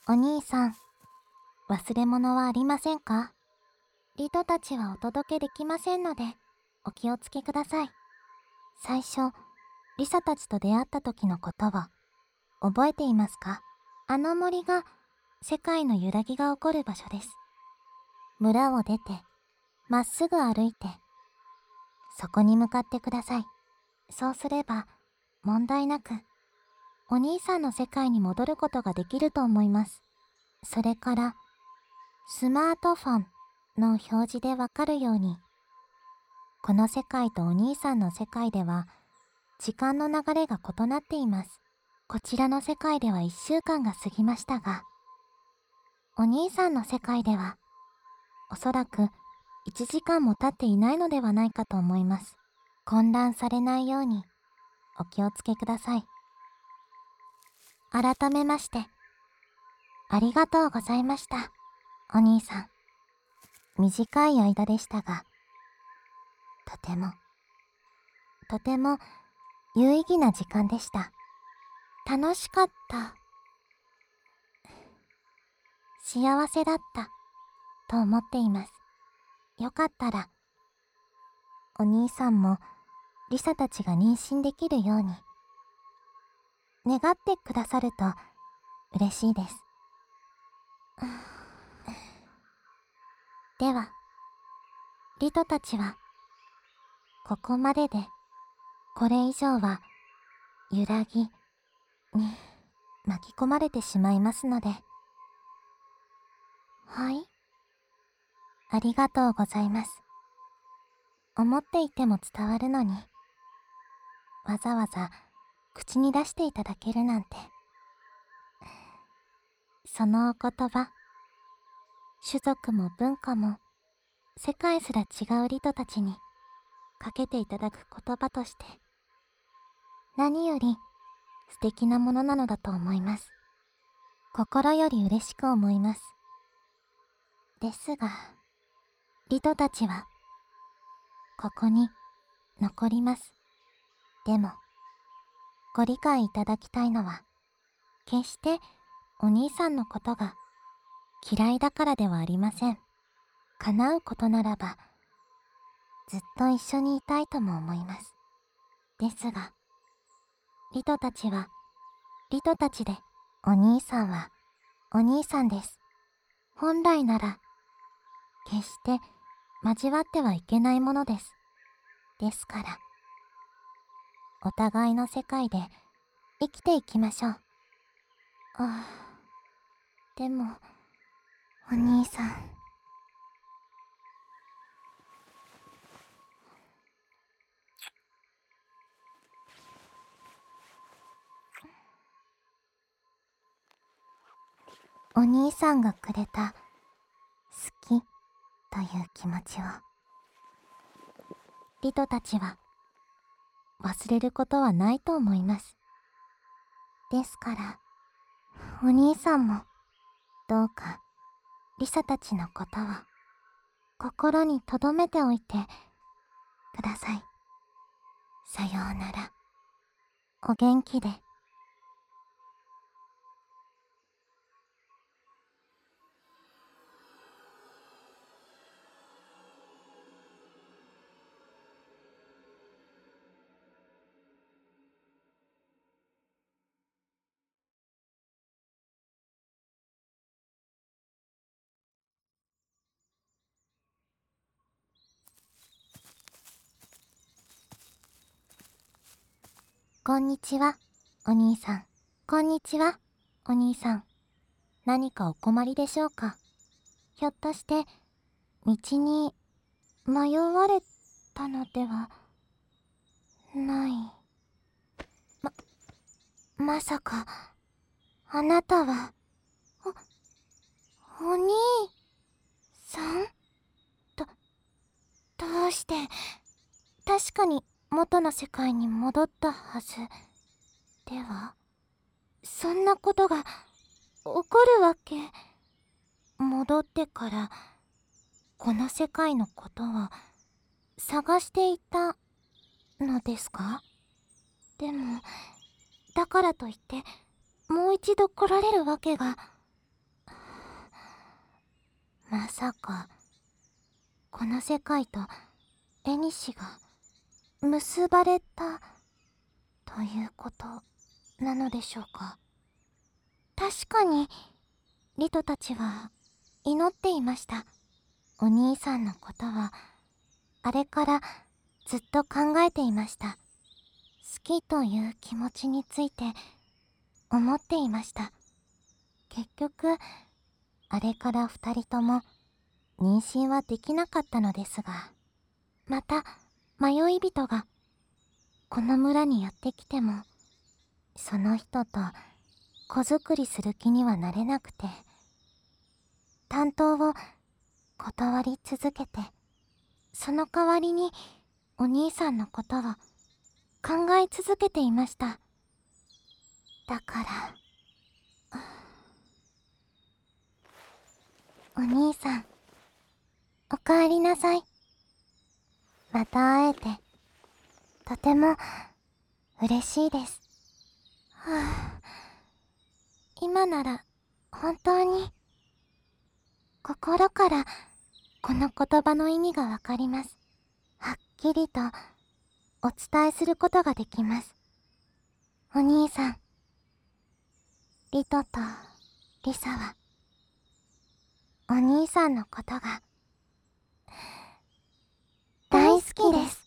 お兄さん、忘れ物はありませんか？リトたちはお届けできませんので、お気をつけください。最初、リサたちと出会った時のことを覚えていますか？あの森が世界の揺らぎが起こる場所です。村を出て、まっすぐ歩いて、そこに向かってください。そうすれば、問題なく、お兄さんの世界に戻ることができると思います。それから、スマートフォンの表示でわかるように、この世界とお兄さんの世界では、時間の流れが異なっています。こちらの世界では1週間が過ぎましたが、お兄さんの世界では、おそらく1時間も経っていないのではないかと思います。混乱されないように、お気をつけください。改めまして、ありがとうございました、お兄さん。短い間でしたが、とても有意義な時間でした。楽しかった。幸せだったと思っています。よかったら、お兄さんもリサたちが妊娠できるように、願ってくださると嬉しいです。では、リトたちは、ここまでで、これ以上は揺らぎに巻き込まれてしまいますので。はい。ありがとうございます。思っていても伝わるのに、わざわざ口に出していただけるなんて。そのお言葉、種族も文化も世界すら違うリトたちにかけていただく言葉として、何より素敵なものなのだと思います。心より嬉しく思います。ですが、リトたちはここに残ります。でも、ご理解いただきたいのは、決してお兄さんのことが嫌いだからではありません。叶うことならば、ずっと一緒にいたいとも思います。ですが、リトたちはリトたちで、お兄さんはお兄さんです。本来なら、決して交わってはいけないものです。ですから、お互いの世界で生きていきましょう。ああ、でも、お兄さん。お兄さんがくれた好きという気持ちを、リトたちは忘れることはないと思います。ですから、お兄さんもどうかリサたちのことを心に留めておいてください。さようなら。お元気で。こんにちは、お兄さん。こんにちは、お兄さん。何かお困りでしょうか？ひょっとして、道に迷われたのではない。まさか、あなたは、お兄さん？ど、どうして、確かに元の世界に戻ったはず。では、そんなことが起こるわけ。戻ってから、この世界のことを探していたのですか？でも、だからといって、もう一度来られるわけがまさかこの世界と縁が結ばれたということなのでしょうか。確かにリトたちは祈っていました。お兄さんのことはあれからずっと考えていました。好きという気持ちについて思っていました。結局あれから二人とも妊娠はできなかったのですが、また迷い人がこの村にやってきてもその人と子作りする気にはなれなくて、担当を断り続けて、その代わりにお兄さんのことを考え続けていました。だからお兄さん、おかえりなさい。また会えてとても嬉しいです。はあ、今なら本当に心からこの言葉の意味がわかります。はっきりとお伝えすることができます。お兄さん、リトとリサはお兄さんのことが大好きです。